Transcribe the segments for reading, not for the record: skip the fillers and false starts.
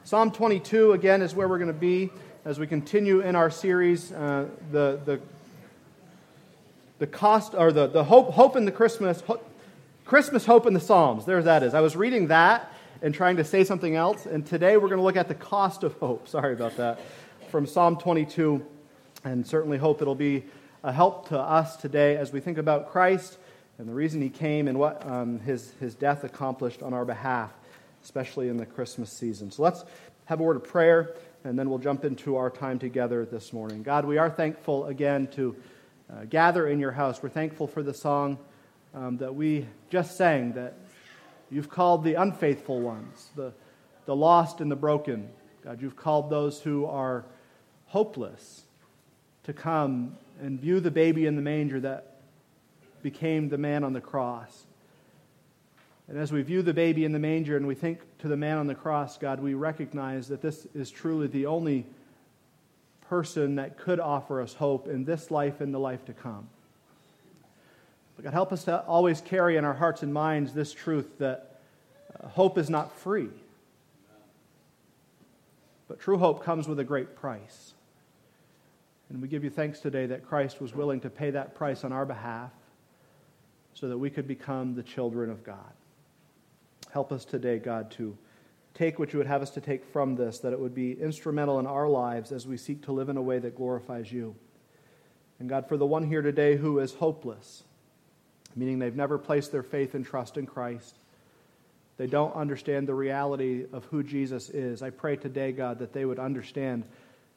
Psalm 22, again, is where we're going to be as we continue in our series, the cost, or the hope in the Christmas hope in the Psalms. There that is. I was reading that and trying to say something else, and today we're going to look at the cost of hope. Sorry about that. From Psalm 22, and certainly hope it'll be a help to us today as we think about Christ and the reason He came and what His death accomplished on our behalf, especially in the Christmas season. So let's have a word of prayer, and then we'll jump into our time together this morning. God, we are thankful again to gather in your house. We're thankful for the song that we just sang, that you've called the unfaithful ones, the lost and the broken. God, you've called those who are hopeless to come and view the baby in the manger that became the man on the cross. And as we view the baby in the manger and we think to the man on the cross, God, we recognize that this is truly the only person that could offer us hope in this life and the life to come. But God, help us to always carry in our hearts and minds this truth that hope is not free. But true hope comes with a great price. And we give you thanks today that Christ was willing to pay that price on our behalf so that we could become the children of God. Help us today, God, to take what you would have us to take from this, that it would be instrumental in our lives as we seek to live in a way that glorifies you. And God, for the one here today who is hopeless, meaning they've never placed their faith and trust in Christ, they don't understand the reality of who Jesus is, I pray today, God, that they would understand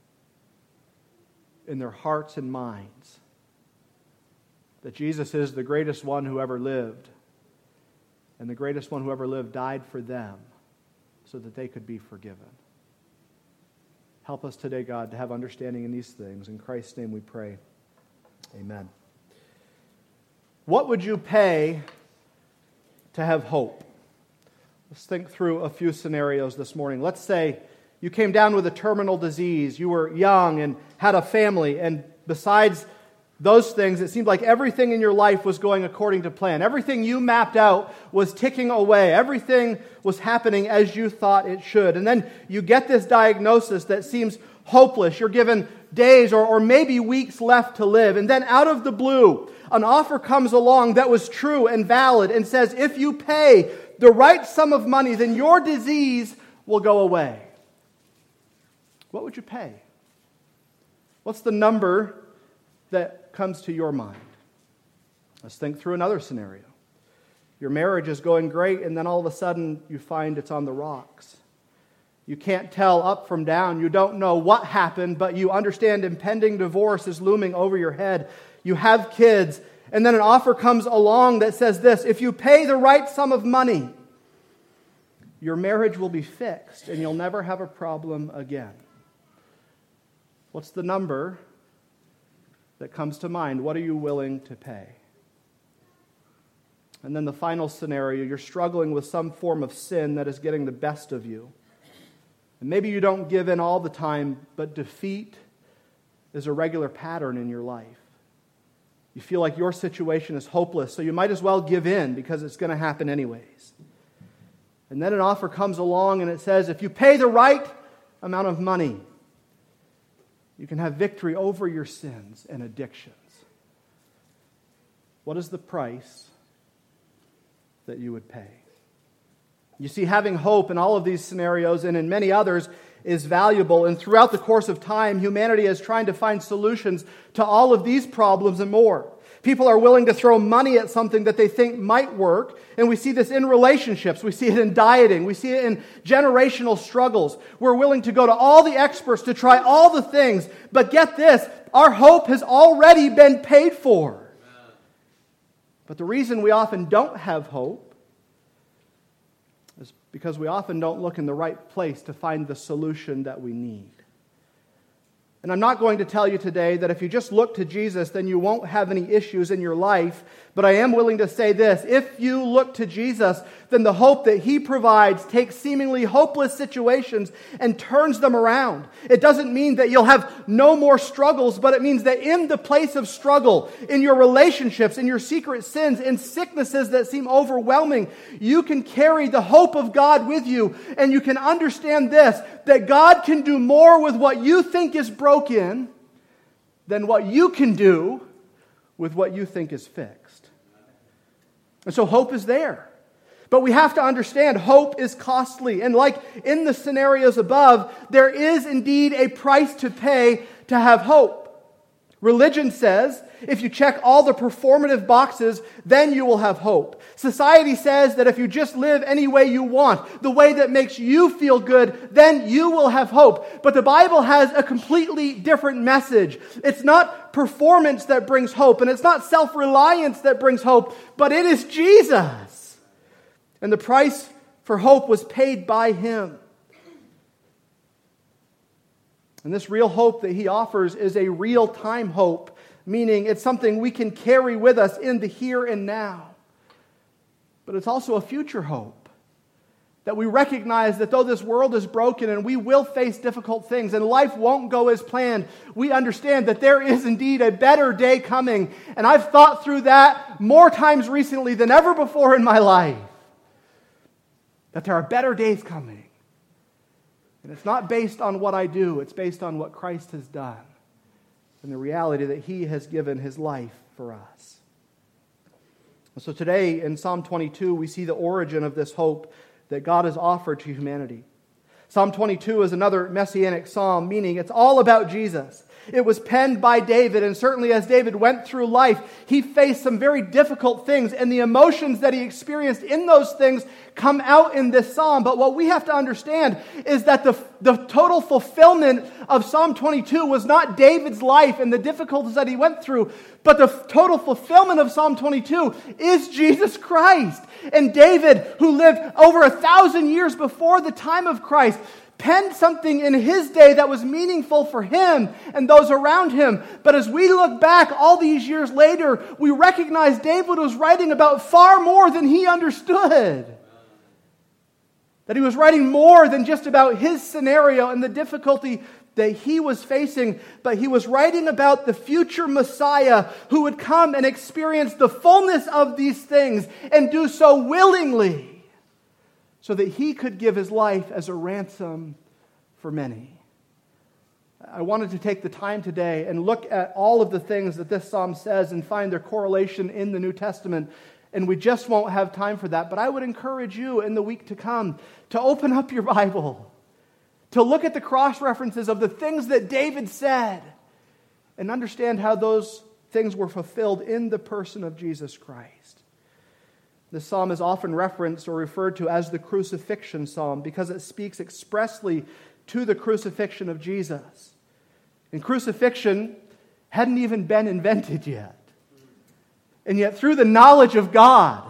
in their hearts and minds that Jesus is the greatest one who ever lived, and the greatest one who ever lived died for them so that they could be forgiven. Help us today, God, to have understanding in these things. In Christ's name we pray. Amen. What would you pay to have hope? Let's think through a few scenarios this morning. Let's say you came down with a terminal disease, you were young and had a family, and besides those things, it seemed like everything in your life was going according to plan. Everything you mapped out was ticking away. Everything was happening as you thought it should. And then you get this diagnosis that seems hopeless. You're given days or maybe weeks left to live. And then out of the blue, an offer comes along that was true and valid and says, if you pay the right sum of money, then your disease will go away. What would you pay? What's the number that comes to your mind? Let's think through another scenario. Your marriage is going great, and then all of a sudden you find it's on the rocks. You can't tell up from down. You don't know what happened, but you understand impending divorce is looming over your head. You have kids, and then an offer comes along that says this: if you pay the right sum of money, your marriage will be fixed, and you'll never have a problem again. What's the number that comes to mind? What are you willing to pay? And then the final scenario, you're struggling with some form of sin that is getting the best of you. And maybe you don't give in all the time, but defeat is a regular pattern in your life. You feel like your situation is hopeless, so you might as well give in because it's going to happen anyways. And then an offer comes along and it says, if you pay the right amount of money, you can have victory over your sins and addictions. What is the price that you would pay? You see, having hope in all of these scenarios and in many others is valuable. And throughout the course of time, humanity is trying to find solutions to all of these problems and more. People are willing to throw money at something that they think might work. And we see this in relationships. We see it in dieting. We see it in generational struggles. We're willing to go to all the experts to try all the things. But get this, our hope has already been paid for. But the reason we often don't have hope is because we often don't look in the right place to find the solution that we need. And I'm not going to tell you today that if you just look to Jesus, then you won't have any issues in your life. But I am willing to say this: if you look to Jesus, then the hope that He provides takes seemingly hopeless situations and turns them around. It doesn't mean that you'll have no more struggles, but it means that in the place of struggle, in your relationships, in your secret sins, in sicknesses that seem overwhelming, you can carry the hope of God with you, and you can understand this, that God can do more with what you think is broken than what you can do with what you think is fixed. And so hope is there. But we have to understand hope is costly. And like in the scenarios above, there is indeed a price to pay to have hope. Religion says if you check all the performative boxes, then you will have hope. Society says that if you just live any way you want, the way that makes you feel good, then you will have hope. But the Bible has a completely different message. It's not performance that brings hope, and it's not self-reliance that brings hope, but it is Jesus. And the price for hope was paid by Him. And this real hope that He offers is a real-time hope, meaning it's something we can carry with us in the here and now. But it's also a future hope, that we recognize that though this world is broken and we will face difficult things and life won't go as planned, we understand that there is indeed a better day coming. And I've thought through that more times recently than ever before in my life, that there are better days coming. And it's not based on what I do, it's based on what Christ has done and the reality that He has given His life for us. So today in Psalm 22, we see the origin of this hope that God has offered to humanity. Psalm 22 is another messianic psalm, meaning it's all about Jesus. It was penned by David, and certainly as David went through life, he faced some very difficult things, and the emotions that he experienced in those things come out in this psalm. But what we have to understand is that the total fulfillment of Psalm 22 was not David's life and the difficulties that he went through, but the total fulfillment of Psalm 22 is Jesus Christ. And David, who lived over 1,000 years before the time of Christ, penned something in his day that was meaningful for him and those around him. But as we look back all these years later, we recognize David was writing about far more than he understood. That he was writing more than just about his scenario and the difficulty that he was facing, but he was writing about the future Messiah who would come and experience the fullness of these things and do so willingly, so that he could give his life as a ransom for many. I wanted to take the time today and look at all of the things that this psalm says and find their correlation in the New Testament. And we just won't have time for that. But I would encourage you in the week to come to open up your Bible, to look at the cross-references of the things that David said, and understand how those things were fulfilled in the person of Jesus Christ. This psalm is often referenced or referred to as the crucifixion psalm because it speaks expressly to the crucifixion of Jesus. And crucifixion hadn't even been invented yet. And yet through the knowledge of God,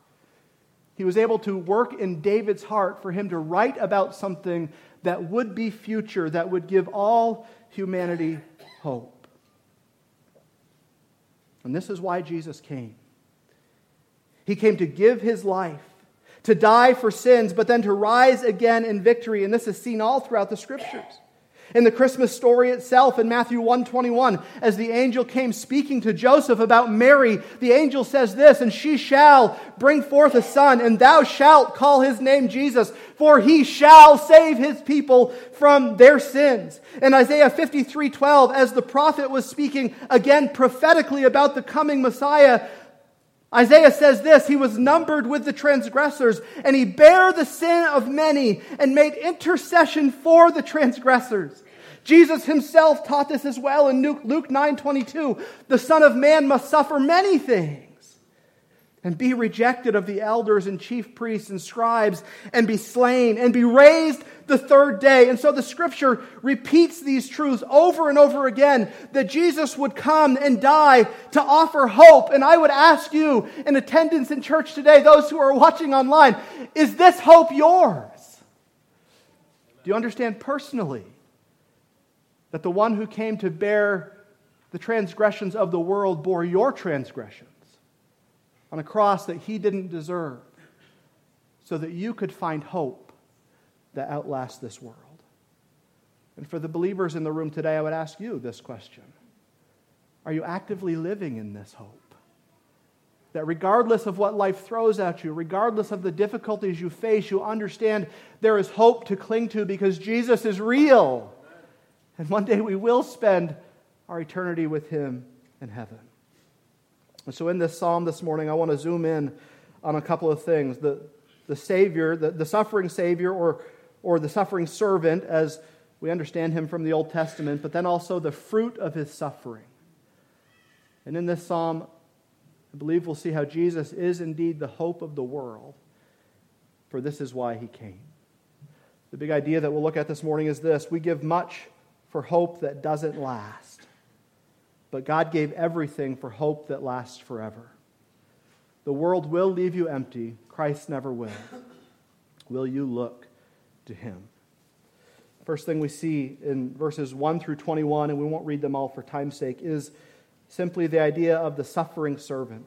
He was able to work in David's heart for him to write about something that would be future, that would give all humanity hope. And this is why Jesus came. He came to give His life, to die for sins, but then to rise again in victory. And this is seen all throughout the Scriptures. In the Christmas story itself, in Matthew 1:21, as the angel came speaking to Joseph about Mary, the angel says this, "And she shall bring forth a son, and thou shalt call his name Jesus, for he shall save his people from their sins." In Isaiah 53:12, as the prophet was speaking again prophetically about the coming Messiah, Isaiah says this, "He was numbered with the transgressors, and He bare the sin of many, and made intercession for the transgressors." Jesus Himself taught this as well in Luke 9:22. "The Son of Man must suffer many things, and be rejected of the elders and chief priests and scribes, and be slain, and be raised the third day." And so the Scripture repeats these truths over and over again, that Jesus would come and die to offer hope. And I would ask you in attendance in church today, those who are watching online, is this hope yours? Do you understand personally that the one who came to bear the transgressions of the world bore your transgressions on a cross that he didn't deserve, so that you could find hope that outlasts this world. And for the believers in the room today, I would ask you this question. Are you actively living in this hope? That regardless of what life throws at you, regardless of the difficulties you face, you understand there is hope to cling to because Jesus is real. And one day we will spend our eternity with Him in heaven. And so in this psalm this morning, I want to zoom in on a couple of things. The Savior, the suffering Savior or the suffering servant, as we understand Him from the Old Testament, but then also the fruit of His suffering. And in this psalm, I believe we'll see how Jesus is indeed the hope of the world, for this is why He came. The big idea that we'll look at this morning is this: we give much for hope that doesn't last, but God gave everything for hope that lasts forever. The world will leave you empty. Christ never will. Will you look to Him? First thing we see in verses 1 through 21, and we won't read them all for time's sake, is simply the idea of the suffering servant.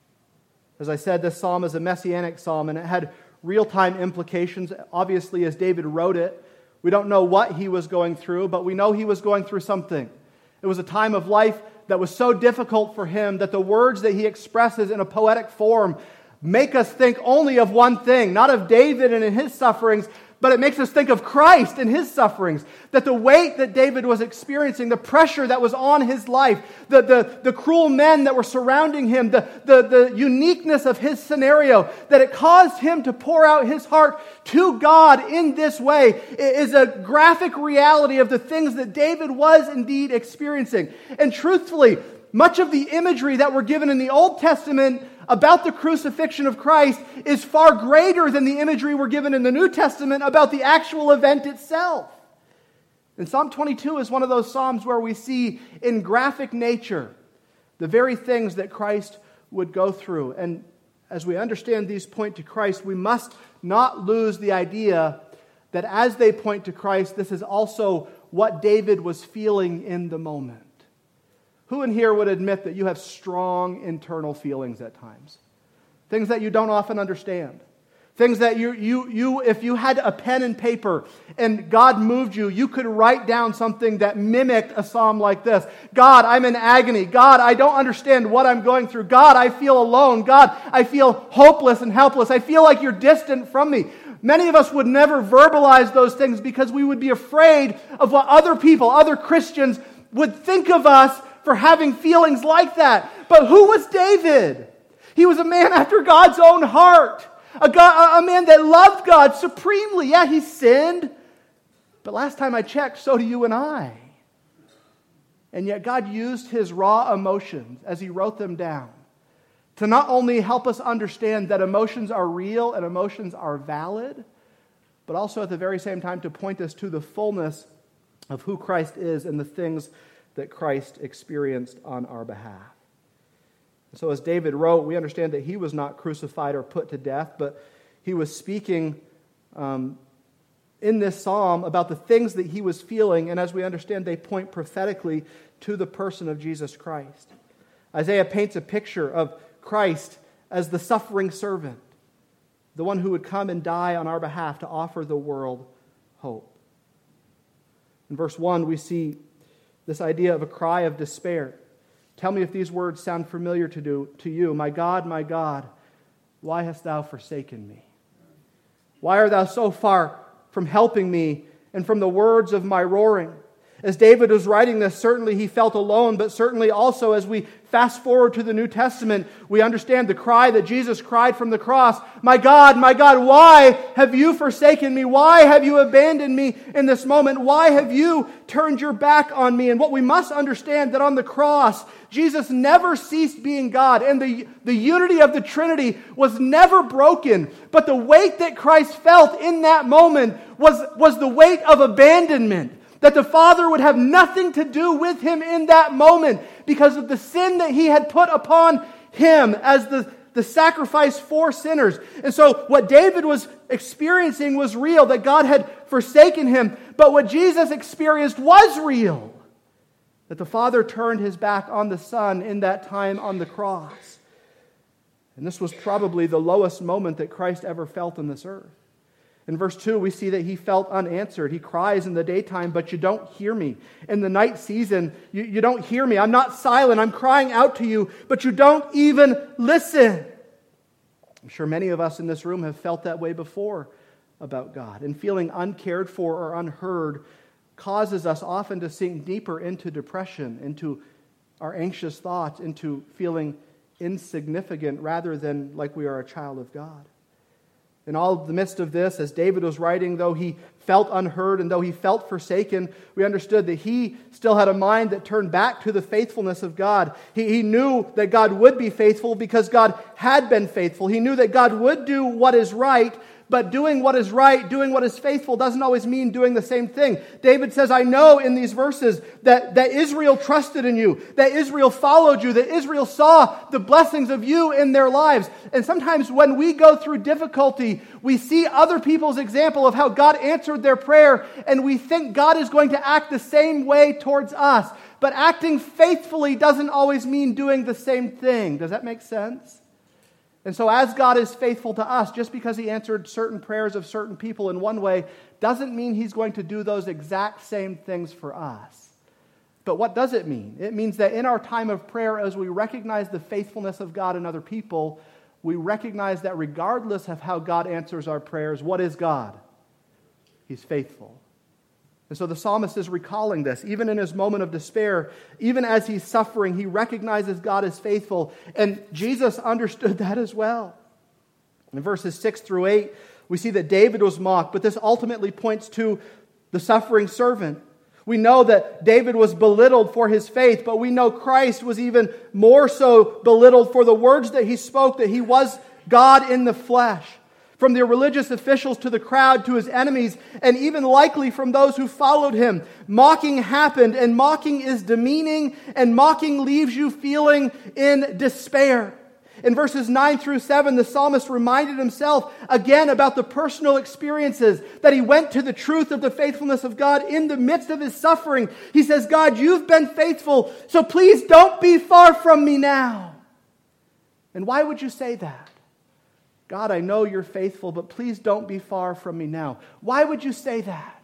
As I said, this psalm is a messianic psalm, and it had real-time implications. Obviously, as David wrote it, we don't know what he was going through, but we know he was going through something. It was a time of life that was so difficult for him that the words that he expresses in a poetic form make us think only of one thing, not of David and in his sufferings, but it makes us think of Christ and His sufferings. That the weight that David was experiencing, the pressure that was on his life, the cruel men that were surrounding him, the uniqueness of his scenario, that it caused him to pour out his heart to God in this way, is a graphic reality of the things that David was indeed experiencing. And truthfully, much of the imagery that were given in the Old Testament about the crucifixion of Christ is far greater than the imagery we're given in the New Testament about the actual event itself. And Psalm 22 is one of those psalms where we see in graphic nature the very things that Christ would go through. And as we understand these point to Christ, we must not lose the idea that as they point to Christ, this is also what David was feeling in the moment. Who in here would admit that you have strong internal feelings at times? Things that you don't often understand. Things that you if you had a pen and paper and God moved you, you could write down something that mimicked a psalm like this. God, I'm in agony. God, I don't understand what I'm going through. God, I feel alone. God, I feel hopeless and helpless. I feel like you're distant from me. Many of us would never verbalize those things because we would be afraid of what other people, other Christians, would think of us for having feelings like that. But who was David? He was a man after God's own heart. A man that loved God supremely. Yeah, he sinned. But last time I checked, so do you and I. And yet God used his raw emotions as He wrote them down to not only help us understand that emotions are real and emotions are valid, but also at the very same time to point us to the fullness of who Christ is and the things that Christ experienced on our behalf. So as David wrote, we understand that he was not crucified or put to death, but he was speaking in this psalm about the things that he was feeling, and as we understand, they point prophetically to the person of Jesus Christ. Isaiah paints a picture of Christ as the suffering servant, the one who would come and die on our behalf to offer the world hope. In verse 1, we see this idea of a cry of despair. Tell me if these words sound familiar to you. My God, why hast thou forsaken me? Why art thou so far from helping me and from the words of my roaring? As David was writing this, certainly he felt alone, but certainly also as we fast forward to the New Testament, we understand the cry that Jesus cried from the cross. My God, why have you forsaken me? Why have you abandoned me in this moment? Why have you turned your back on me? And what we must understand that on the cross, Jesus never ceased being God, and the unity of the Trinity was never broken. But the weight that Christ felt in that moment was the weight of abandonment. That the Father would have nothing to do with him in that moment because of the sin that he had put upon him as the sacrifice for sinners. And so what David was experiencing was real, that God had forsaken him. But what Jesus experienced was real. That the Father turned his back on the Son in that time on the cross. And this was probably the lowest moment that Christ ever felt on this earth. In verse 2, we see that he felt unanswered. He cries in the daytime, but you don't hear me. In the night season, you don't hear me. I'm not silent. I'm crying out to you, but you don't even listen. I'm sure many of us in this room have felt that way before about God. And feeling uncared for or unheard causes us often to sink deeper into depression, into our anxious thoughts, into feeling insignificant rather than like we are a child of God. In all the midst of this, as David was writing, though he felt unheard and though he felt forsaken, we understood that he still had a mind that turned back to the faithfulness of God. He knew that God would be faithful because God had been faithful. He knew that God would do what is right, but doing what is right, doing what is faithful doesn't always mean doing the same thing. David says, I know in these verses that Israel trusted in you, that Israel followed you, that Israel saw the blessings of you in their lives. And sometimes when we go through difficulty, we see other people's example of how God answered their prayer, and we think God is going to act the same way towards us. But acting faithfully doesn't always mean doing the same thing. Does that make sense? And so as God is faithful to us, just because he answered certain prayers of certain people in one way, doesn't mean he's going to do those exact same things for us. But what does it mean? It means that in our time of prayer, as we recognize the faithfulness of God in other people, we recognize that regardless of how God answers our prayers, what is God? He's faithful. And so the psalmist is recalling this. Even in his moment of despair, even as he's suffering, he recognizes God is faithful. And Jesus understood that as well. In verses 6 through 8, we see that David was mocked, but this ultimately points to the suffering servant. We know that David was belittled for his faith, but we know Christ was even more so belittled for the words that he spoke, that he was God in the flesh. From the religious officials to the crowd to his enemies, and even likely from those who followed him. Mocking happened, and mocking is demeaning, and mocking leaves you feeling in despair. In verses 9 through 7, the psalmist reminded himself again about the personal experiences, that he went to the truth of the faithfulness of God in the midst of his suffering. He says, God, you've been faithful, so please don't be far from me now. And why would you say that? God, I know you're faithful, but please don't be far from me now. Why would you say that?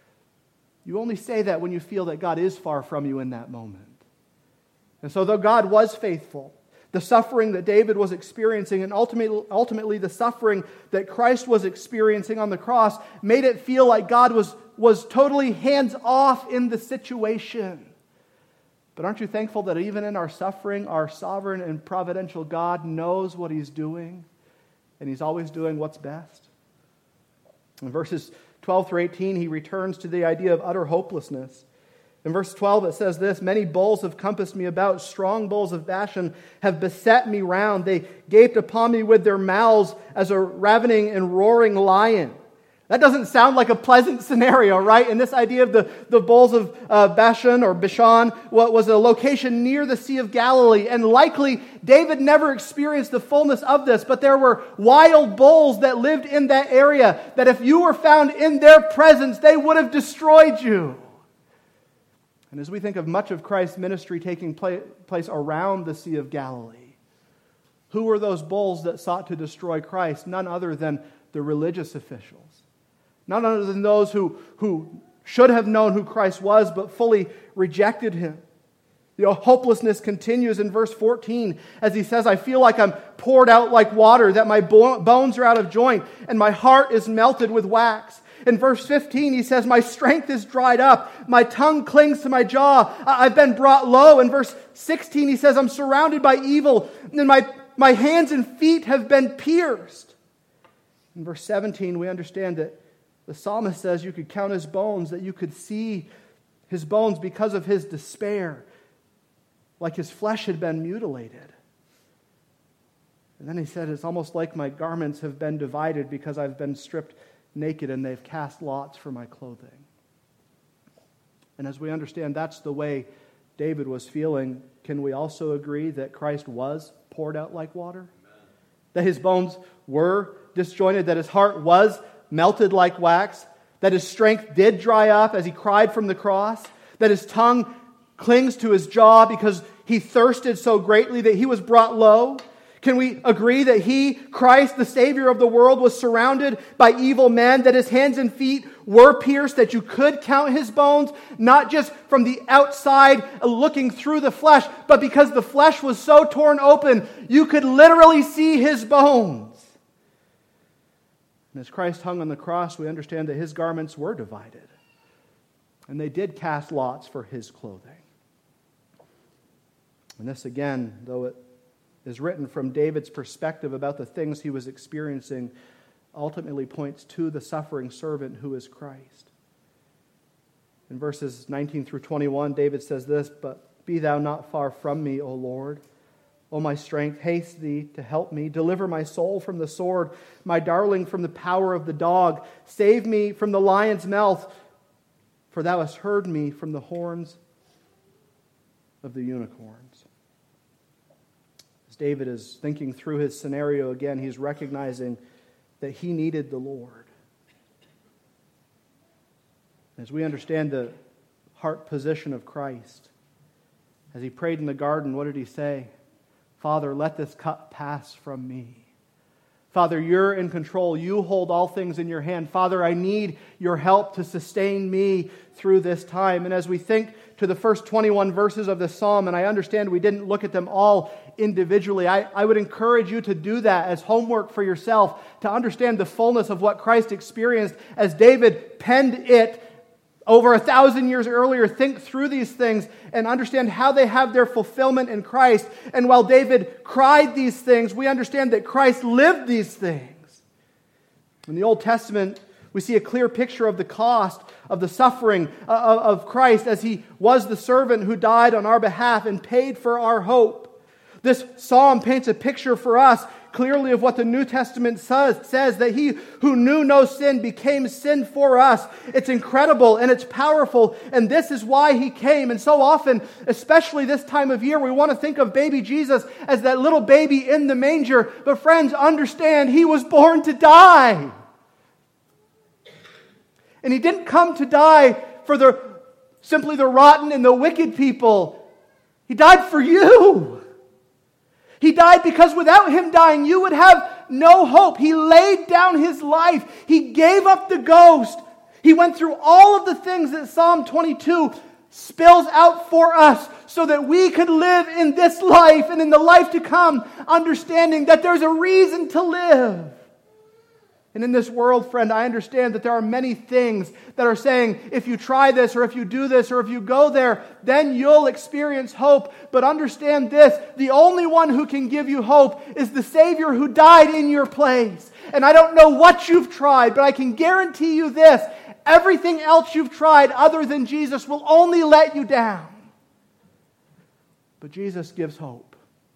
You only say that when you feel that God is far from you in that moment. And so though God was faithful, the suffering that David was experiencing and ultimately the suffering that Christ was experiencing on the cross made it feel like God was totally hands off in the situation. But aren't you thankful that even in our suffering, our sovereign and providential God knows what he's doing? And he's always doing what's best. In verses 12 through 18, he returns to the idea of utter hopelessness. In verse 12, it says this, many bulls have compassed me about, strong bulls of Bashan have beset me round. They gaped upon me with their mouths as a ravening and roaring lion. That doesn't sound like a pleasant scenario, right? And this idea of the bulls of Bashan or Bashan was a location near the Sea of Galilee. And likely, David never experienced the fullness of this, but there were wild bulls that lived in that area that if you were found in their presence, they would have destroyed you. And as we think of much of Christ's ministry taking place around the Sea of Galilee, who were those bulls that sought to destroy Christ? None other than the religious officials. None other than those who should have known who Christ was, but fully rejected him. Hopelessness continues in verse 14 as he says, I feel like I'm poured out like water, that my bones are out of joint, and my heart is melted with wax. In verse 15, he says, my strength is dried up. My tongue clings to my jaw. I've been brought low. In verse 16, he says, I'm surrounded by evil, and my hands and feet have been pierced. In verse 17, we understand that the psalmist says you could count his bones, that you could see his bones because of his despair, like his flesh had been mutilated. And then he said, it's almost like my garments have been divided because I've been stripped naked and they've cast lots for my clothing. And as we understand that's the way David was feeling, can we also agree that Christ was poured out like water? Amen. That his bones were disjointed, that his heart was melted like wax, that his strength did dry up as he cried from the cross, that his tongue clings to his jaw because he thirsted so greatly that he was brought low? Can we agree that he, Christ, the Savior of the world, was surrounded by evil men, that his hands and feet were pierced, that you could count his bones, not just from the outside looking through the flesh, but because the flesh was so torn open, you could literally see his bones. And as Christ hung on the cross, we understand that his garments were divided, and they did cast lots for his clothing. And this again, though it is written from David's perspective about the things he was experiencing, ultimately points to the suffering servant who is Christ. In verses 19 through 21, David says this, "But be thou not far from me, O Lord. O my strength, haste thee to help me. Deliver my soul from the sword, my darling from the power of the dog. Save me from the lion's mouth, for thou hast heard me from the horns of the unicorns." As David is thinking through his scenario again, he's recognizing that he needed the Lord. As we understand the heart position of Christ, as he prayed in the garden, what did he say? "Father, let this cup pass from me." Father, you're in control. You hold all things in your hand. Father, I need your help to sustain me through this time. And as we think to the first 21 verses of this psalm, and I understand we didn't look at them all individually, I would encourage you to do that as homework for yourself, to understand the fullness of what Christ experienced as David penned it over 1,000 years earlier. Think through these things and understand how they have their fulfillment in Christ. And while David cried these things, we understand that Christ lived these things. In the Old Testament, we see a clear picture of the cost of the suffering of Christ as he was the servant who died on our behalf and paid for our hope. This psalm paints a picture for us clearly of what the New Testament says, that he who knew no sin became sin for us. It's incredible and it's powerful, and this is why he came. And so often, especially this time of year, we want to think of baby Jesus as that little baby in the manger. But friends, understand, he was born to die. And he didn't come to die for simply the rotten and the wicked people. He died for you. He died because without him dying, you would have no hope. He laid down his life. He gave up the ghost. He went through all of the things that Psalm 22 spills out for us so that we could live in this life and in the life to come, understanding that there's a reason to live. And in this world, friend, I understand that there are many things that are saying, if you try this, or if you do this, or if you go there, then you'll experience hope. But understand this, the only one who can give you hope is the Savior who died in your place. And I don't know what you've tried, but I can guarantee you this, everything else you've tried other than Jesus will only let you down. But Jesus gives hope.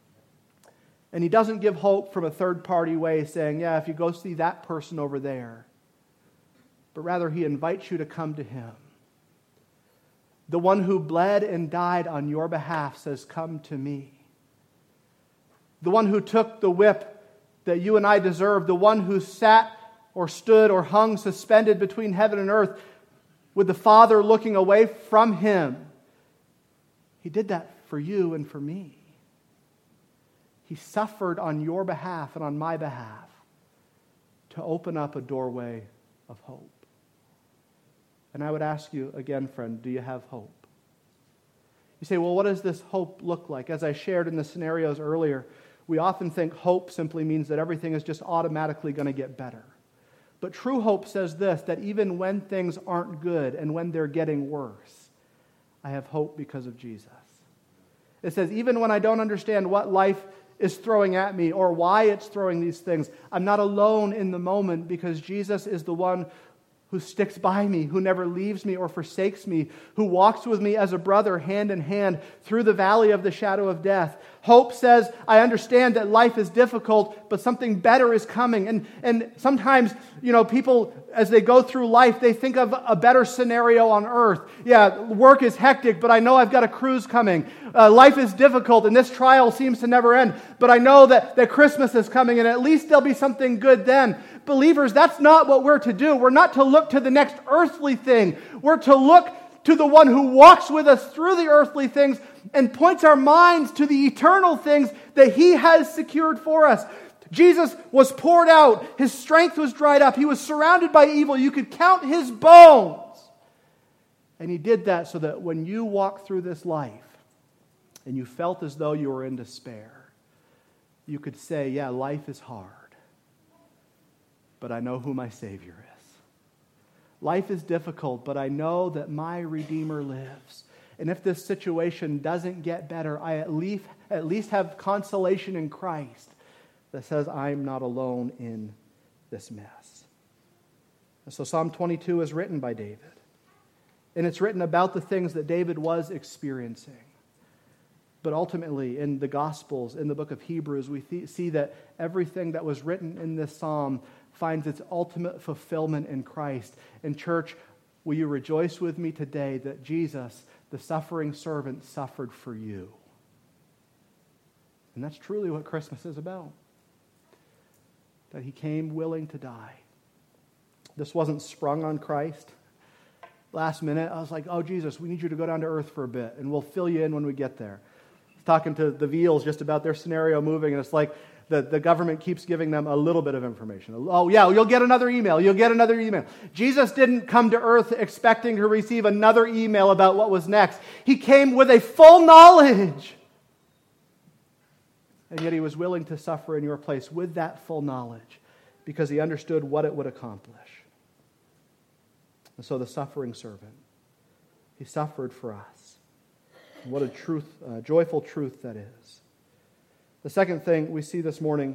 And he doesn't give hope from a third-party way saying, yeah, if you go see that person over there. But rather, he invites you to come to him. The one who bled and died on your behalf says, come to me. The one who took the whip that you and I deserve, the one who sat or stood or hung suspended between heaven and earth with the Father looking away from him. He did that for you and for me. He suffered on your behalf and on my behalf to open up a doorway of hope. And I would ask you again, friend, do you have hope? You say, well, what does this hope look like? As I shared in the scenarios earlier, we often think hope simply means that everything is just automatically going to get better. But true hope says this, that even when things aren't good and when they're getting worse, I have hope because of Jesus. It says, even when I don't understand what life is throwing at me or why it's throwing these things, I'm not alone in the moment because Jesus is the one who sticks by me, who never leaves me or forsakes me, who walks with me as a brother hand in hand through the valley of the shadow of death. Hope says, I understand that life is difficult, but something better is coming. And sometimes, people, as they go through life, they think of a better scenario on earth. Yeah, work is hectic, but I know I've got a cruise coming. Life is difficult, and this trial seems to never end. But I know that Christmas is coming, and at least there'll be something good then. Believers, that's not what we're to do. We're not to look look to the next earthly thing. We're to look to the one who walks with us through the earthly things and points our minds to the eternal things that He has secured for us. Jesus was poured out. His strength was dried up. He was surrounded by evil. You could count His bones. And He did that so that when you walk through this life and you felt as though you were in despair, you could say, yeah, life is hard, but I know who my Savior is. Life is difficult, but I know that my Redeemer lives. And if this situation doesn't get better, I at least have consolation in Christ that says I'm not alone in this mess. And so Psalm 22 is written by David. And it's written about the things that David was experiencing. But ultimately, in the Gospels, in the book of Hebrews, we see that everything that was written in this psalm finds its ultimate fulfillment in Christ. And church, will you rejoice with me today that Jesus, the suffering servant, suffered for you? And that's truly what Christmas is about. That He came willing to die. This wasn't sprung on Christ. Last minute, I was like, oh, Jesus, we need you to go down to earth for a bit, and we'll fill you in when we get there. I was talking to the Veals just about their scenario moving, and it's like the government keeps giving them a little bit of information. Oh, yeah, you'll get another email. You'll get another email. Jesus didn't come to earth expecting to receive another email about what was next. He came with a full knowledge. And yet He was willing to suffer in your place with that full knowledge because He understood what it would accomplish. And so the suffering servant, He suffered for us. And what a joyful truth that is. The second thing we see this morning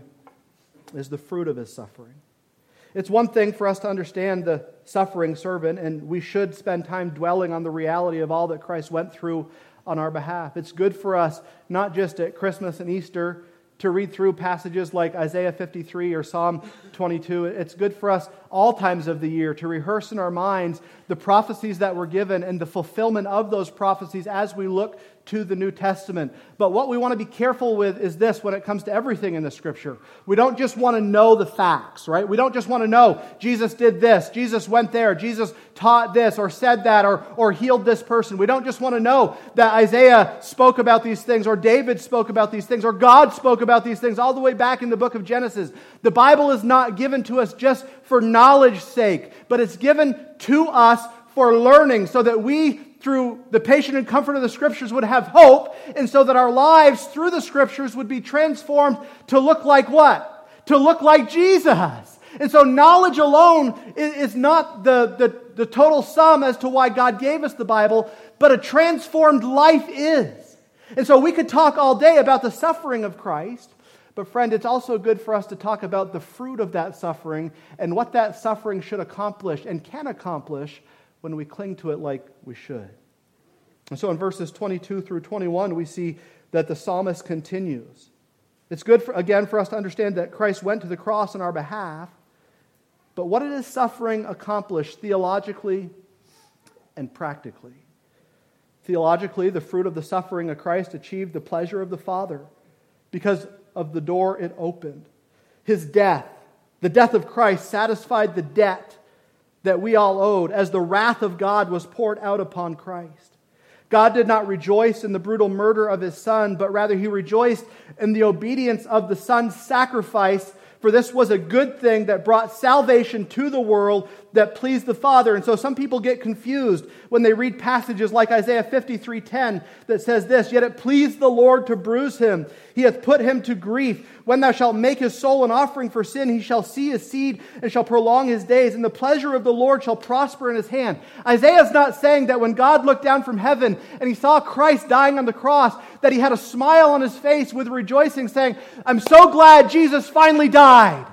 is the fruit of His suffering. It's one thing for us to understand the suffering servant, and we should spend time dwelling on the reality of all that Christ went through on our behalf. It's good for us, not just at Christmas and Easter, to read through passages like Isaiah 53 or Psalm 22. It's good for us all times of the year to rehearse in our minds the prophecies that were given and the fulfillment of those prophecies as we look to the New Testament. But what we want to be careful with is this when it comes to everything in the Scripture. We don't just want to know the facts, right? We don't just want to know Jesus did this, Jesus went there, Jesus taught this or said that or healed this person. We don't just want to know that Isaiah spoke about these things or David spoke about these things or God spoke about these things all the way back in the book of Genesis. The Bible is not given to us just for knowledge's sake, but it's given to us for learning so that we, through the patient and comfort of the Scriptures, would have hope, and so that our lives through the Scriptures would be transformed to look like what? To look like Jesus. And so knowledge alone is not the total sum as to why God gave us the Bible, but a transformed life is. And so we could talk all day about the suffering of Christ, but friend, it's also good for us to talk about the fruit of that suffering and what that suffering should accomplish and can accomplish when we cling to it like we should. And so in verses 22 through 21, we see that the psalmist continues. It's good, for us to understand that Christ went to the cross on our behalf, but what did His suffering accomplish theologically and practically? Theologically, the fruit of the suffering of Christ achieved the pleasure of the Father because of the door it opened. His death, the death of Christ, satisfied the debt that we all owed as the wrath of God was poured out upon Christ. God did not rejoice in the brutal murder of His Son, but rather He rejoiced in the obedience of the Son's sacrifice, for this was a good thing that brought salvation to the world that pleased the Father. And so some people get confused when they read passages like Isaiah 53:10 that says this, "Yet it pleased the Lord to bruise Him. He hath put Him to grief. When thou shalt make His soul an offering for sin, He shall see His seed and shall prolong His days, and the pleasure of the Lord shall prosper in His hand." Isaiah is not saying that when God looked down from heaven and He saw Christ dying on the cross, that He had a smile on His face with rejoicing, saying, "I'm so glad Jesus finally died."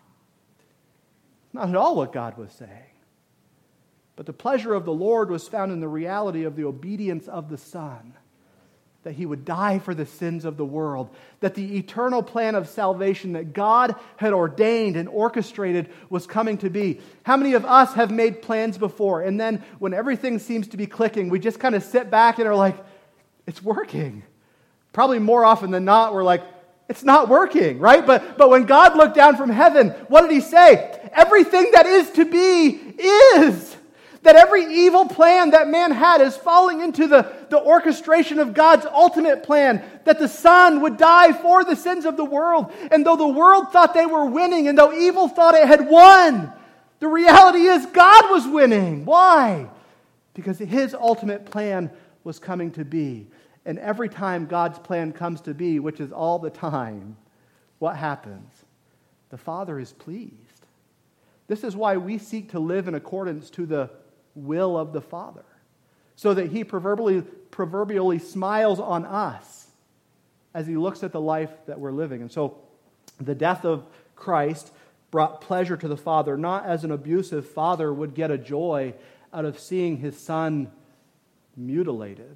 Not at all what God was saying. But the pleasure of the Lord was found in the reality of the obedience of the Son. That He would die for the sins of the world. That the eternal plan of salvation that God had ordained and orchestrated was coming to be. How many of us have made plans before, and then when everything seems to be clicking, we just kind of sit back and are like, it's working. Probably more often than not, we're like, It's not working, right? But when God looked down from heaven, what did he say? Everything that is to be is. That every evil plan that man had is falling into the orchestration of God's ultimate plan. That the Son would die for the sins of the world. And though the world thought they were winning, and though evil thought it had won, the reality is God was winning. Why? Because his ultimate plan was coming to be. And every time God's plan comes to be, which is all the time, what happens? The Father is pleased. This is why we seek to live in accordance to the will of the Father, so that he proverbially smiles on us as he looks at the life that we're living. And so the death of Christ brought pleasure to the Father, not as an abusive father would get a joy out of seeing his son mutilated,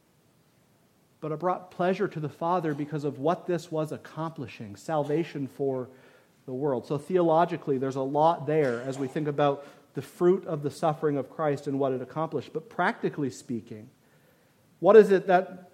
but it brought pleasure to the Father because of what this was accomplishing, salvation for the world. So theologically, there's a lot there as we think about the fruit of the suffering of Christ and what it accomplished. But practically speaking, what is it that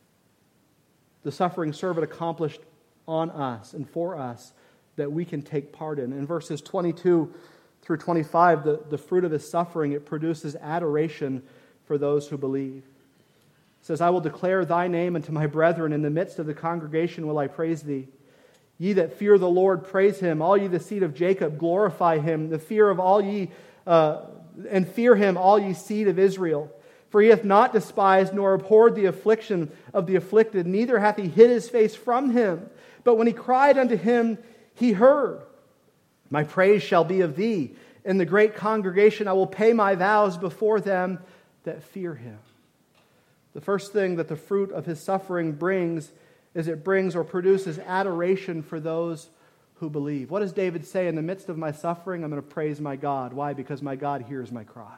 the suffering servant accomplished on us and for us that we can take part in? In verses 22 through 25, the fruit of his suffering, it produces adoration for those who believe. It says, I will declare thy name unto my brethren. In the midst of the congregation will I praise thee. Ye that fear the Lord, praise him. All ye the seed of Jacob, glorify him. The fear of all ye, and fear him, all ye seed of Israel. For he hath not despised nor abhorred the affliction of the afflicted, neither hath he hid his face from him. But when he cried unto him, he heard. My praise shall be of thee. In the great congregation I will pay my vows before them that fear him. The first thing that the fruit of his suffering brings is it brings or produces adoration for those who believe. What does David say? In the midst of my suffering, I'm going to praise my God. Why? Because my God hears my cry.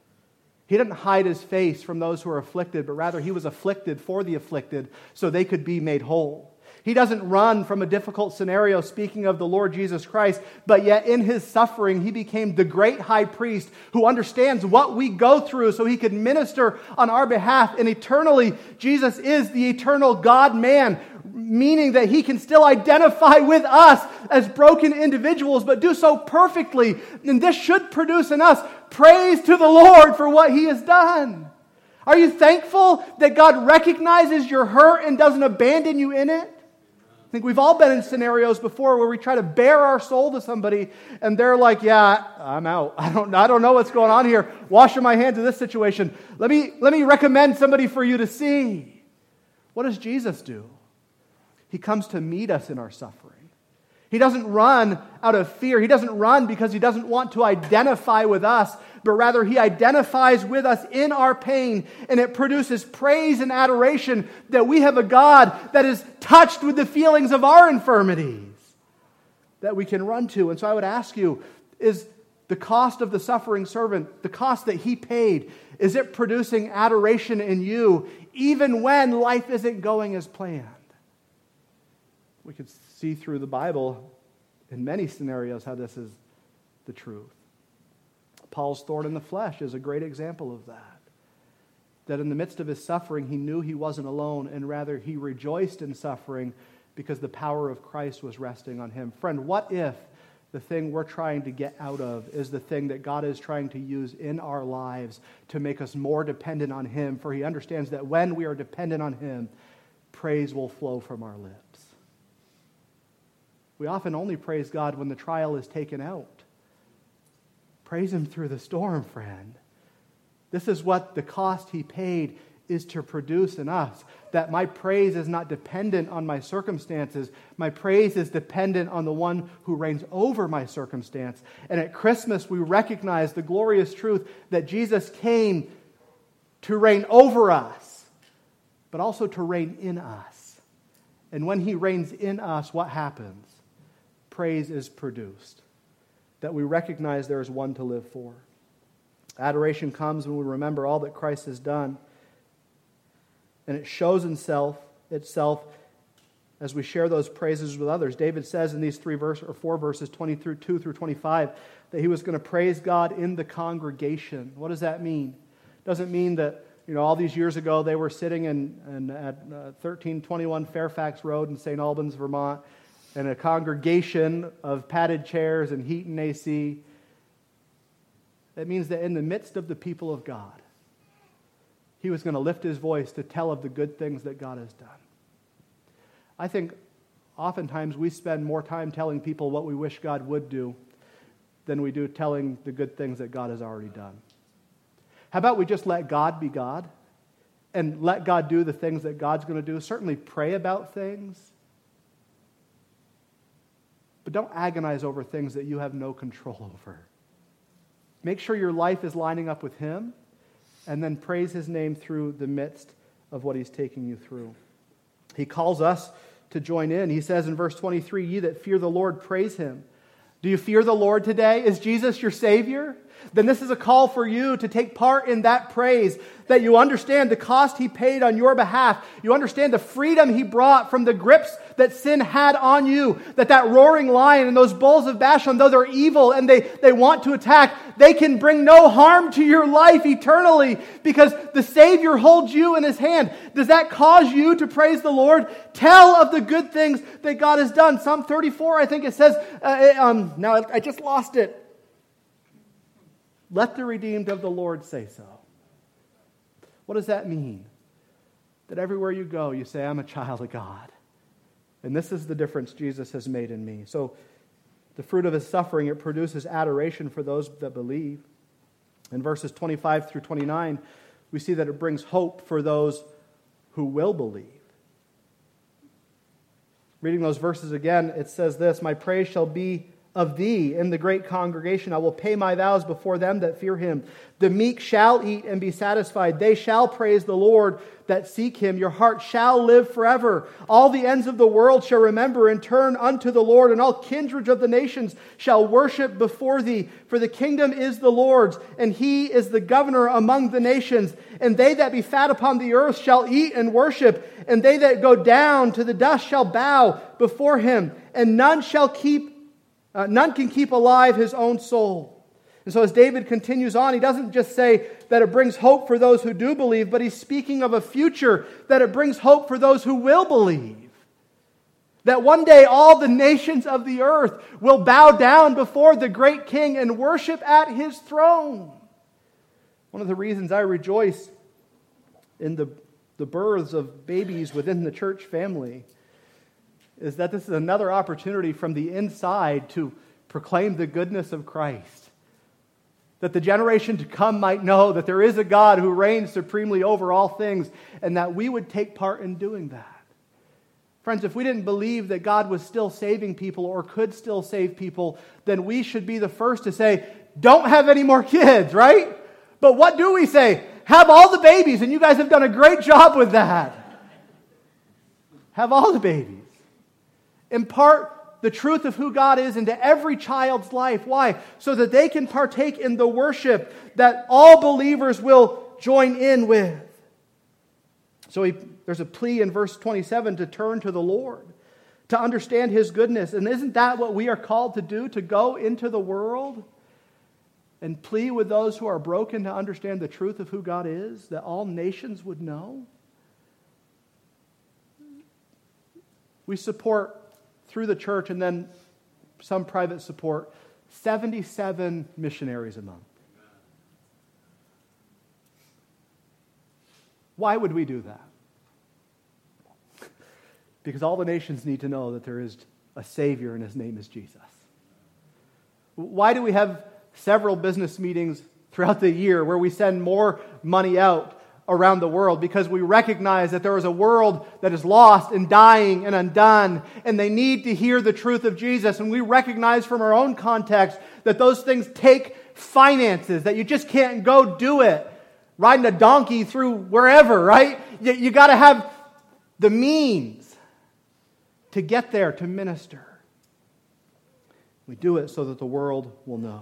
He didn't hide his face from those who are afflicted, but rather he was afflicted for the afflicted so they could be made whole. He doesn't run from a difficult scenario speaking of the Lord Jesus Christ, but yet in his suffering, he became the great high priest who understands what we go through so he could minister on our behalf. And eternally, Jesus is the eternal God-man, meaning that he can still identify with us as broken individuals, but do so perfectly. And this should produce in us praise to the Lord for what he has done. Are you thankful that God recognizes your hurt and doesn't abandon you in it? I think we've all been in scenarios before where we try to bare our soul to somebody and they're like, yeah, I'm out. I don't know what's going on here. Washing my hands of this situation. Let me recommend somebody for you to see. What does Jesus do? He comes to meet us in our suffering. He doesn't run out of fear. He doesn't run because he doesn't want to identify with us, but rather he identifies with us in our pain, and it produces praise and adoration that we have a God that is touched with the feelings of our infirmities that we can run to. And so I would ask you, is the cost of the suffering servant, the cost that he paid, is it producing adoration in you even when life isn't going as planned? We could see through the Bible in many scenarios how this is the truth. Paul's thorn in the flesh is a great example of that. That in the midst of his suffering, he knew he wasn't alone, and rather he rejoiced in suffering because the power of Christ was resting on him. Friend, what if the thing we're trying to get out of is the thing that God is trying to use in our lives to make us more dependent on him? For he understands that when we are dependent on him, praise will flow from our lips. We often only praise God when the trial is taken out. Praise him through the storm, friend. This is what the cost he paid is to produce in us. That my praise is not dependent on my circumstances. My praise is dependent on the one who reigns over my circumstance. And at Christmas, we recognize the glorious truth that Jesus came to reign over us, but also to reign in us. And when he reigns in us, what happens? Praise is produced. That we recognize there is one to live for. Adoration comes when we remember all that Christ has done. And it shows itself as we share those praises with others. David says in these 4 verses, 22 through 25, that he was going to praise God in the congregation. What does that mean? It doesn't mean that all these years ago, they were sitting at 1321 Fairfax Road in St. Albans, Vermont, in a congregation of padded chairs and heat and AC. That means that in the midst of the people of God, he was going to lift his voice to tell of the good things that God has done. I think oftentimes we spend more time telling people what we wish God would do than we do telling the good things that God has already done. How about we just let God be God and let God do the things that God's going to do? Certainly pray about things, but don't agonize over things that you have no control over. Make sure your life is lining up with Him, and then praise His name through the midst of what He's taking you through. He calls us to join in. He says in verse 23, "Ye that fear the Lord, praise Him." Do you fear the Lord today? Is Jesus your Savior? Then this is a call for you to take part in that praise, that you understand the cost He paid on your behalf. You understand the freedom He brought from the grips that sin had on you, that roaring lion and those bulls of Bashan, though they're evil and they want to attack, they can bring no harm to your life eternally because the Savior holds you in His hand. Does that cause you to praise the Lord? Tell of the good things that God has done. Psalm 34, I think it says, now I just lost it. Let the redeemed of the Lord say so. What does that mean? That everywhere you go, you say, I'm a child of God. And this is the difference Jesus has made in me. So the fruit of His suffering, it produces adoration for those that believe. In verses 25 through 29, we see that it brings hope for those who will believe. Reading those verses again, it says this, "My praise shall be of Thee in the great congregation. I will pay my vows before them that fear Him. The meek shall eat and be satisfied. They shall praise the Lord that seek Him. Your heart shall live forever. All the ends of the world shall remember and turn unto the Lord, and all kindreds of the nations shall worship before Thee. For the kingdom is the Lord's, and He is the governor among the nations. And they that be fat upon the earth shall eat and worship, and they that go down to the dust shall bow before Him. And none can keep alive his own soul." And so as David continues on, he doesn't just say that it brings hope for those who do believe, but he's speaking of a future that it brings hope for those who will believe. That one day all the nations of the earth will bow down before the great King and worship at His throne. One of the reasons I rejoice in the births of babies within the church family is that this is another opportunity from the inside to proclaim the goodness of Christ. That the generation to come might know that there is a God who reigns supremely over all things, and that we would take part in doing that. Friends, if we didn't believe that God was still saving people or could still save people, then we should be the first to say, don't have any more kids, right? But what do we say? Have all the babies, and you guys have done a great job with that. Have all the babies. Impart the truth of who God is into every child's life. Why? So that they can partake in the worship that all believers will join in with. So there's a plea in verse 27 to turn to the Lord, to understand His goodness. And isn't that what we are called to do? To go into the world and plead with those who are broken to understand the truth of who God is, that all nations would know? We support, through the church and then some private support, 77 missionaries a month. Why would we do that? Because all the nations need to know that there is a Savior and His name is Jesus. Why do we have several business meetings throughout the year where we send more money out around the world? Because we recognize that there is a world that is lost and dying and undone, and they need to hear the truth of Jesus. And we recognize from our own context that those things take finances, that you just can't go do it riding a donkey through wherever, right? You got to have the means to get there to minister. We do it so that the world will know.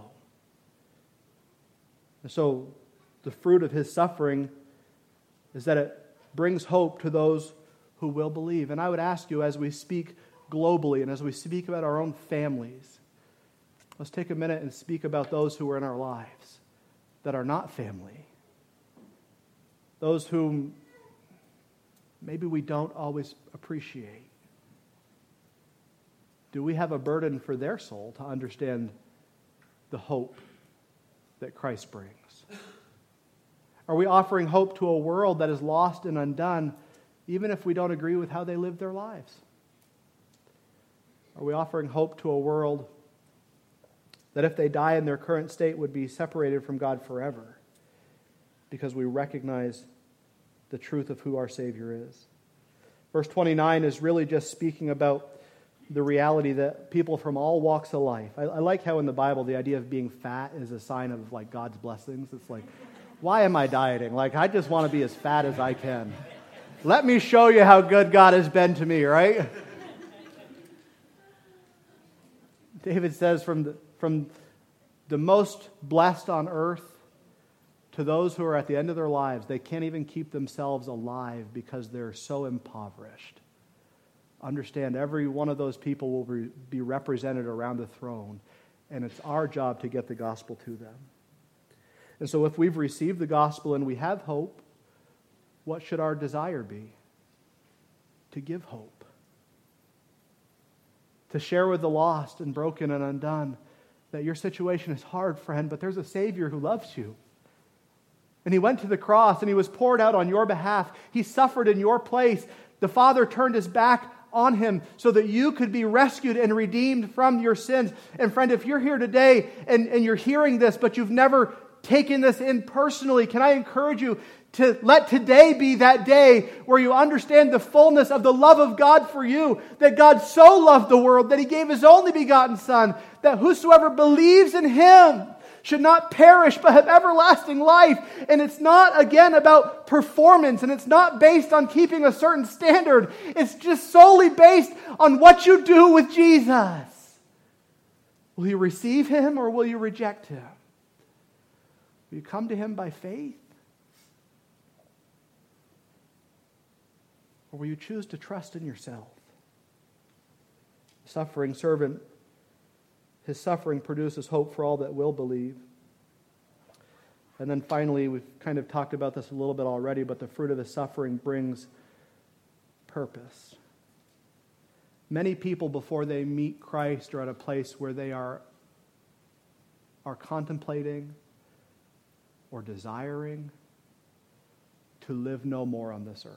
And so the fruit of His suffering is that it brings hope to those who will believe. And I would ask you, as we speak globally and as we speak about our own families, let's take a minute and speak about those who are in our lives that are not family. those whom maybe we don't always appreciate? Do we have a burden for their soul to understand the hope that Christ brings? Are we offering hope to a world that is lost and undone, even if we don't agree with how they live their lives? Are we offering hope to a world that if they die in their current state would be separated from God forever because we recognize the truth of who our Savior is? Verse 29 is really just speaking about the reality that people from all walks of life. I like how in the Bible the idea of being fat is a sign of like God's blessings. It's like, why am I dieting? Like, I just want to be as fat as I can. Let me show you how good God has been to me, right? David says from the most blessed on earth to those who are at the end of their lives, they can't even keep themselves alive because they're so impoverished. Understand, every one of those people will be represented around the throne, and it's our job to get the gospel to them. And so if we've received the gospel and we have hope, what should our desire be? To give hope. To share with the lost and broken and undone that your situation is hard, friend, but there's a Savior who loves you. And He went to the cross and He was poured out on your behalf. He suffered in your place. The Father turned His back on Him so that you could be rescued and redeemed from your sins. And friend, if you're here today and you're hearing this, but you've never taken this in personally, can I encourage you to let today be that day where you understand the fullness of the love of God for you, that God so loved the world that He gave His only begotten Son, that whosoever believes in Him should not perish but have everlasting life. And it's not, again, about performance, and it's not based on keeping a certain standard. It's just solely based on what you do with Jesus. Will you receive Him or will you reject Him? Will you come to Him by faith? Or will you choose to trust in yourself? Suffering servant, his suffering produces hope for all that will believe. And then finally, we've kind of talked about this a little bit already, but the fruit of his suffering brings purpose. Many people, before they meet Christ, are at a place where they are contemplating or desiring to live no more on this earth.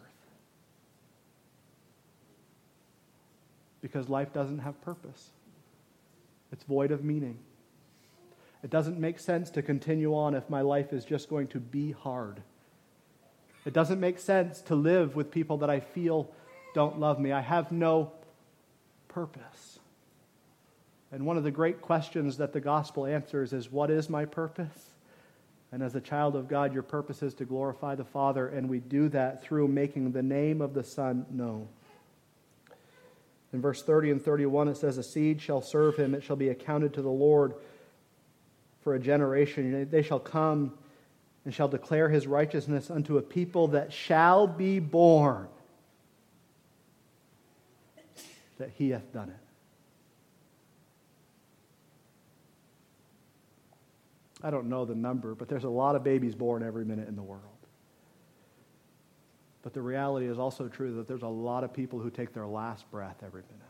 Because life doesn't have purpose. It's void of meaning. It doesn't make sense to continue on if my life is just going to be hard. It doesn't make sense to live with people that I feel don't love me. I have no purpose. And one of the great questions that the gospel answers is, what is my purpose? And as a child of God, your purpose is to glorify the Father, and we do that through making the name of the Son known. In verse 30 and 31, it says, a seed shall serve him, it shall be accounted to the Lord for a generation. They shall come and shall declare his righteousness unto a people that shall be born, that he hath done it. I don't know the number, but there's a lot of babies born every minute in the world. But the reality is also true that there's a lot of people who take their last breath every minute.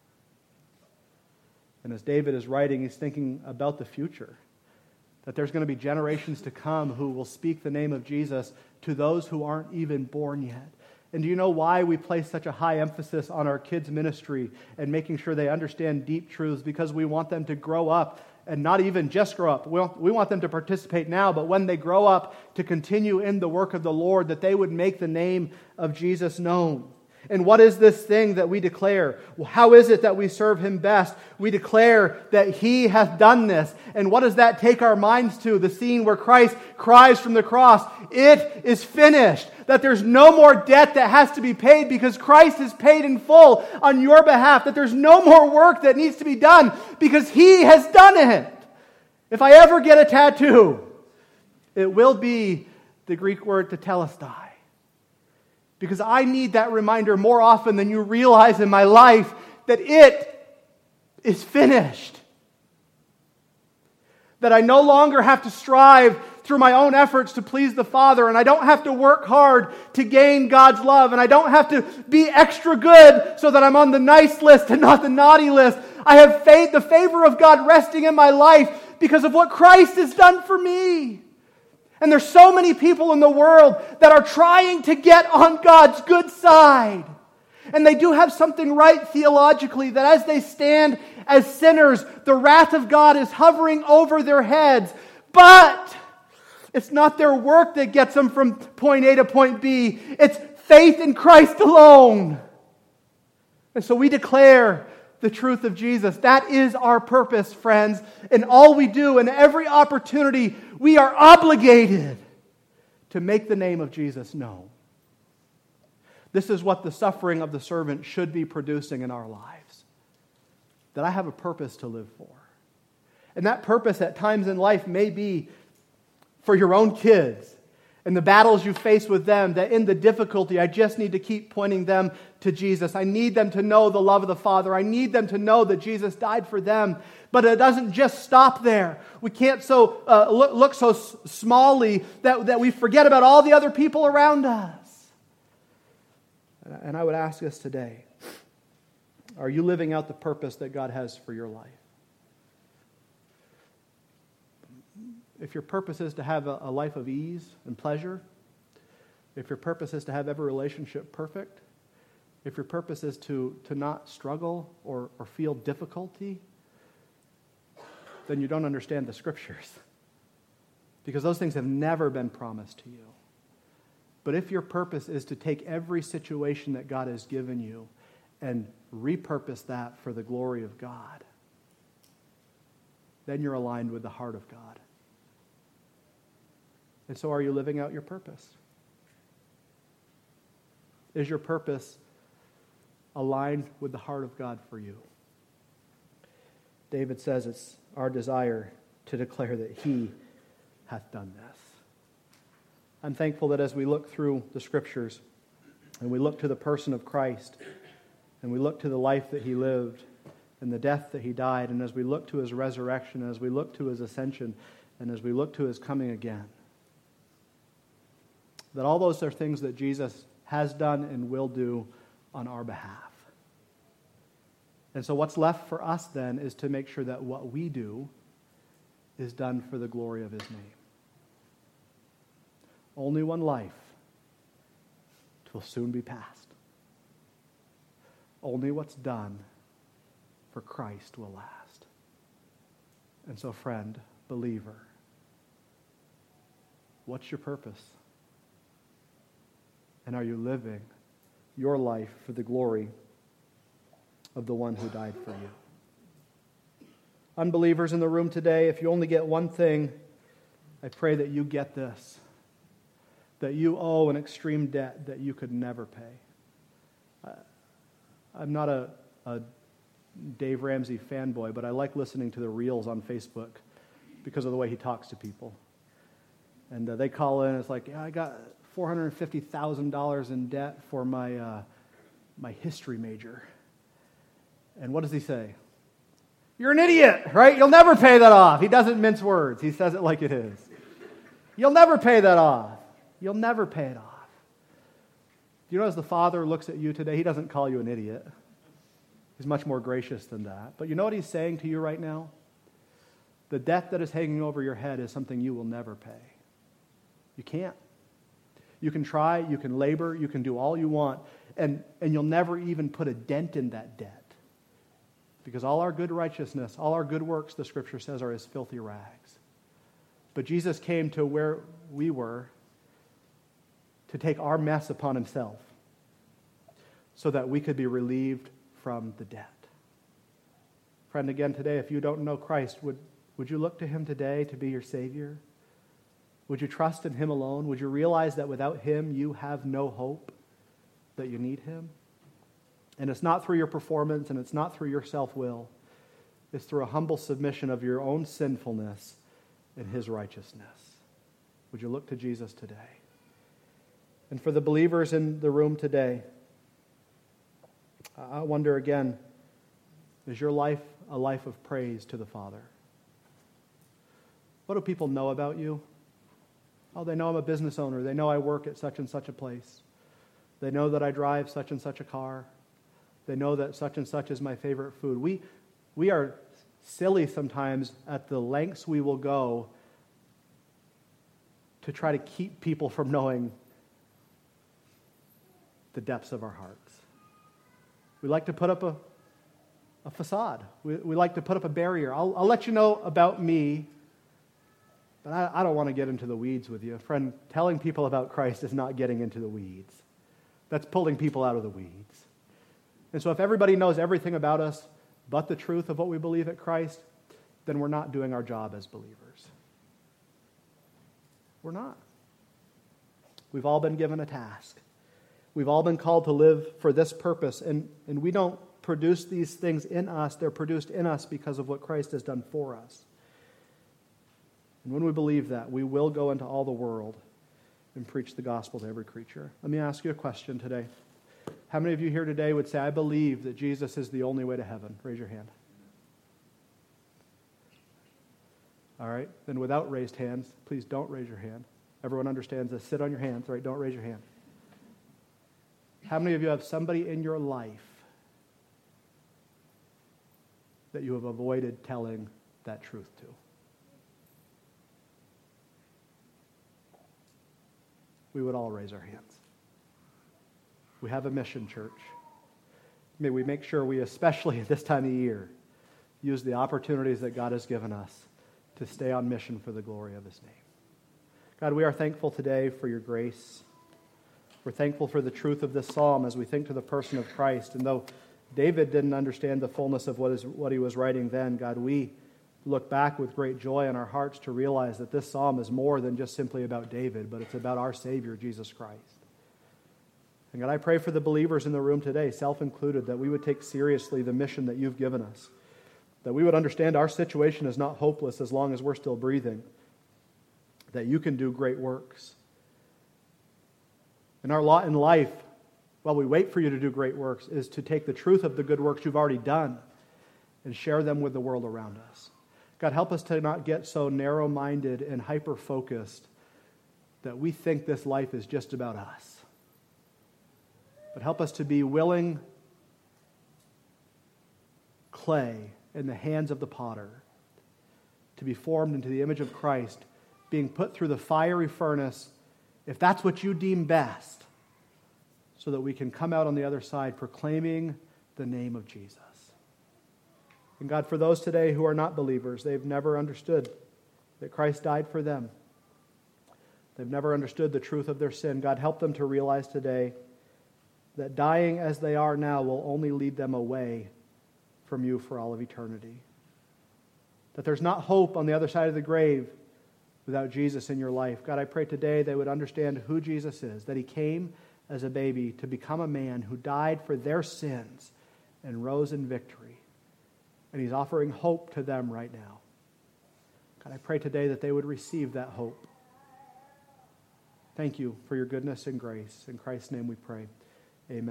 And as David is writing, he's thinking about the future. That there's going to be generations to come who will speak the name of Jesus to those who aren't even born yet. And do you know why we place such a high emphasis on our kids' ministry and making sure they understand deep truths? Because we want them to grow up, and not even just grow up. We want them to participate now, but when they grow up, to continue in the work of the Lord, that they would make the name of Jesus known. And what is this thing that we declare? Well, how is it that we serve Him best? We declare that He hath done this. And what does that take our minds to? The scene where Christ cries from the cross, it is finished. That there's no more debt that has to be paid because Christ is paid in full on your behalf. That there's no more work that needs to be done because He has done it. If I ever get a tattoo, it will be the Greek word tetelestai. Because I need that reminder more often than you realize in my life that it is finished. That I no longer have to strive through my own efforts to please the Father, and I don't have to work hard to gain God's love, and I don't have to be extra good so that I'm on the nice list and not the naughty list. I have faith, the favor of God resting in my life because of what Christ has done for me. And there's so many people in the world that are trying to get on God's good side. And they do have something right theologically, that as they stand as sinners, the wrath of God is hovering over their heads. But it's not their work that gets them from point A to point B. It's faith in Christ alone. And so we declare the truth of Jesus. That is our purpose, friends. In all we do, in every opportunity, we are obligated to make the name of Jesus known. This is what the suffering of the servant should be producing in our lives. That I have a purpose to live for. And that purpose at times in life may be for your own kids and the battles you face with them, that in the difficulty, I just need to keep pointing them to Jesus. I need them to know the love of the Father. I need them to know that Jesus died for them. But it doesn't just stop there. We can't look so smallly that we forget about all the other people around us. And I would ask us today, are you living out the purpose that God has for your life? If your purpose is to have a life of ease and pleasure, if your purpose is to have every relationship perfect, if your purpose is to not struggle or feel difficulty, then you don't understand the Scriptures. Because those things have never been promised to you. But if your purpose is to take every situation that God has given you and repurpose that for the glory of God, then you're aligned with the heart of God. And so are you living out your purpose? Is your purpose aligned with the heart of God for you? David says it's our desire to declare that He hath done this. I'm thankful that as we look through the Scriptures and we look to the person of Christ and we look to the life that He lived and the death that He died, and as we look to His resurrection, and as we look to His ascension, and as we look to His coming again, that all those are things that Jesus has done and will do on our behalf. And so what's left for us then is to make sure that what we do is done for the glory of His name. Only one life. It will soon be past. Only what's done for Christ will last. And so, friend, believer, what's your purpose? And are you living your life for the glory of the one who died for you? Unbelievers in the room today, if you only get one thing, I pray that you get this. That you owe an extreme debt that you could never pay. I'm not a Dave Ramsey fanboy, but I like listening to the reels on Facebook because of the way he talks to people. And they call in, it's like, yeah, I got $450,000 in debt for my history major. And what does he say? You're an idiot, right? You'll never pay that off. He doesn't mince words. He says it like it is. You'll never pay that off. You'll never pay it off. Do you know, as the Father looks at you today, He doesn't call you an idiot. He's much more gracious than that. But you know what He's saying to you right now? The debt that is hanging over your head is something you will never pay. You can't. You can try, you can labor, you can do all you want, and you'll never even put a dent in that debt. Because all our good righteousness, all our good works, the Scripture says, are as filthy rags. But Jesus came to where we were to take our mess upon Himself so that we could be relieved from the debt. Friend, again today, if you don't know Christ, would you look to Him today to be your Savior? Would you trust in Him alone? Would you realize that without Him you have no hope, that you need Him? And it's not through your performance and it's not through your self-will. It's through a humble submission of your own sinfulness and His righteousness. Would you look to Jesus today? And for the believers in the room today, I wonder again, is your life a life of praise to the Father? What do people know about you? Oh, they know I'm a business owner. They know I work at such and such a place. They know that I drive such and such a car. They know that such and such is my favorite food. We are silly sometimes at the lengths we will go to try to keep people from knowing the depths of our hearts. We like to put up a facade. We like to put up a barrier. I'll let you know about me, but I don't want to get into the weeds with you. Friend, telling people about Christ is not getting into the weeds. That's pulling people out of the weeds. And so if everybody knows everything about us but the truth of what we believe at Christ, then we're not doing our job as believers. We're not. We've all been given a task. We've all been called to live for this purpose, and we don't produce these things in us. They're produced in us because of what Christ has done for us. And when we believe that, we will go into all the world and preach the gospel to every creature. Let me ask you a question today. How many of you here today would say, I believe that Jesus is the only way to heaven? Raise your hand. All right, then without raised hands, please don't raise your hand. Everyone understands this. Sit on your hands, right? Don't raise your hand. How many of you have somebody in your life that you have avoided telling that truth to? We would all raise our hands. We have a mission, church. May we make sure we, especially at this time of year, use the opportunities that God has given us to stay on mission for the glory of His name. God, we are thankful today for your grace. We're thankful for the truth of this psalm as we think to the person of Christ. And though David didn't understand the fullness of what he was writing then, God, we look back with great joy in our hearts to realize that this psalm is more than just simply about David, but it's about our Savior, Jesus Christ. And God, I pray for the believers in the room today, self-included, that we would take seriously the mission that you've given us, that we would understand our situation is not hopeless as long as we're still breathing, that you can do great works. And our lot in life, while we wait for you to do great works, is to take the truth of the good works you've already done and share them with the world around us. God, help us to not get so narrow-minded and hyper-focused that we think this life is just about us. But help us to be willing clay in the hands of the potter, to be formed into the image of Christ, being put through the fiery furnace, if that's what you deem best, so that we can come out on the other side proclaiming the name of Jesus. And God, for those today who are not believers, they've never understood that Christ died for them. They've never understood the truth of their sin. God, help them to realize today that dying as they are now will only lead them away from you for all of eternity. That there's not hope on the other side of the grave without Jesus in your life. God, I pray today they would understand who Jesus is, that He came as a baby to become a man who died for their sins and rose in victory. And He's offering hope to them right now. God, I pray today that they would receive that hope. Thank you for your goodness and grace. In Christ's name we pray.